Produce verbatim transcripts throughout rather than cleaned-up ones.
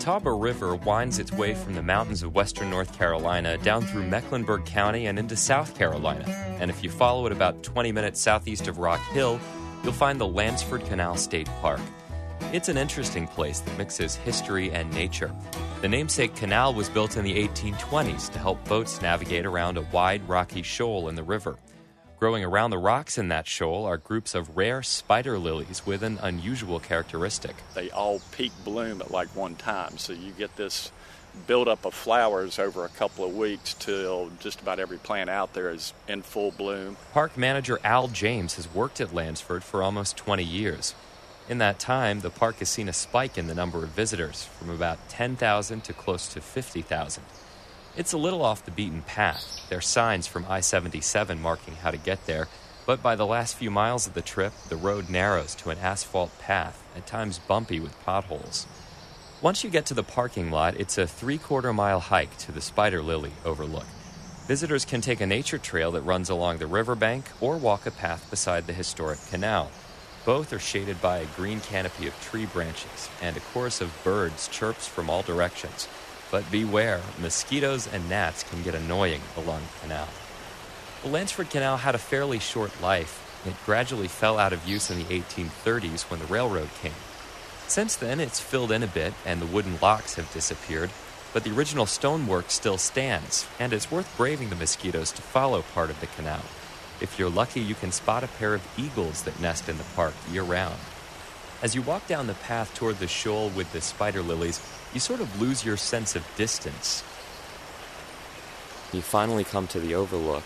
Catawba River winds its way from the mountains of western North Carolina down through Mecklenburg County and into South Carolina. And if you follow it about twenty minutes southeast of Rock Hill, you'll find the Lansford Canal State Park. It's an interesting place that mixes history and nature. The namesake canal was built in the eighteen twenties to help boats navigate around a wide rocky shoal in the river. Growing around the rocks in that shoal are groups of rare spider lilies with an unusual characteristic. They all peak bloom at like one time, so you get this buildup of flowers over a couple of weeks till just about every plant out there is in full bloom. Park manager Al James has worked at Lansford for almost twenty years. In that time, the park has seen a spike in the number of visitors, from about ten thousand to close to fifty thousand. It's a little off the beaten path. There are signs from I seventy-seven marking how to get there, but by the last few miles of the trip, the road narrows to an asphalt path, at times bumpy with potholes. Once you get to the parking lot, it's a three-quarter mile hike to the Spider Lily overlook. Visitors can take a nature trail that runs along the riverbank or walk a path beside the historic canal. Both are shaded by a green canopy of tree branches, and a chorus of birds chirps from all directions. But beware, mosquitoes and gnats can get annoying along the canal. The Lansford Canal had a fairly short life. It gradually fell out of use in the eighteen thirties when the railroad came. Since then, it's filled in a bit and the wooden locks have disappeared, but the original stonework still stands, and it's worth braving the mosquitoes to follow part of the canal. If you're lucky, you can spot a pair of eagles that nest in the park year-round. As you walk down the path toward the shoal with the spider lilies, you sort of lose your sense of distance. You finally come to the overlook.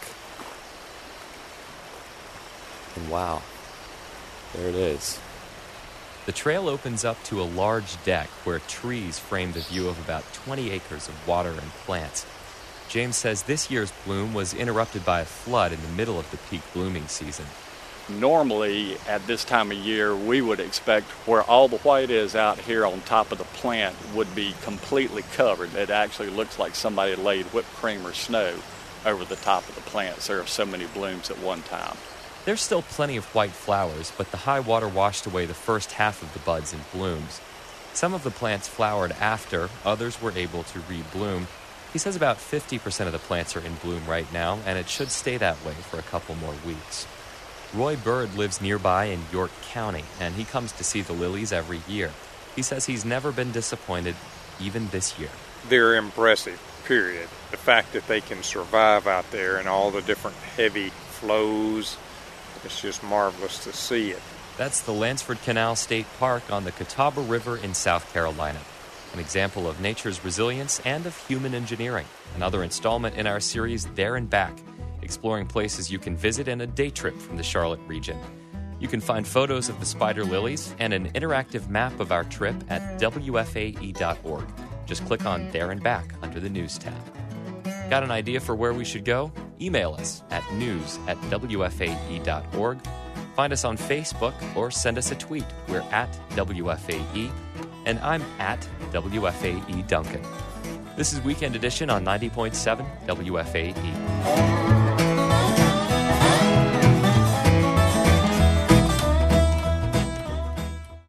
And wow, there it is. The trail opens up to a large deck where trees frame the view of about twenty acres of water and plants. James says this year's bloom was interrupted by a flood in the middle of the peak blooming season. Normally, at this time of year, we would expect where all the white is out here on top of the plant would be completely covered. It actually looks like somebody laid whipped cream or snow over the top of the plants. There are so many blooms at one time. There's still plenty of white flowers, but the high water washed away the first half of the buds and blooms. Some of the plants flowered after, others were able to rebloom. He says about fifty percent of the plants are in bloom right now, and it should stay that way for a couple more weeks. Roy Bird lives nearby in York County, and he comes to see the lilies every year. He says he's never been disappointed, even this year. They're impressive, period. The fact that they can survive out there and all the different heavy flows, it's just marvelous to see it. That's the Lansford Canal State Park on the Catawba River in South Carolina. An example of nature's resilience and of human engineering. Another installment in our series, There and Back, exploring places you can visit in a day trip from the Charlotte region. You can find photos of the spider lilies and an interactive map of our trip at W F A E dot org. Just click on There and Back under the News tab. Got an idea for where we should go? Email us at news at W F A E dot org. Find us on Facebook or send us a tweet. We're at W F A E, and I'm at W F A E Duncan. This is Weekend Edition on ninety point seven W F A E.